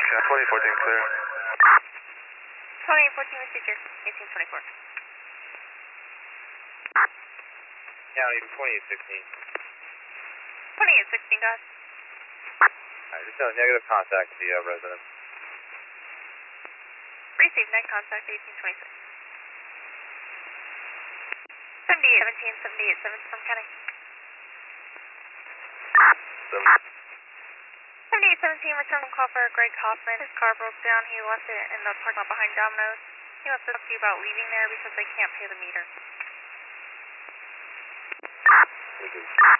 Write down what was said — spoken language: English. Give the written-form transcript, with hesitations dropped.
2014 clear. 2814 received here. 1824. County 2816. 2816, guys. Alright, just no negative contact with the resident. Received net contact 1826. 7817, 787 from County. 7817, return call for Greg Hoffman. His car broke down. He left it in the parking lot behind Domino's. He wants to talk to you about leaving there because they can't pay the meter. Thank you.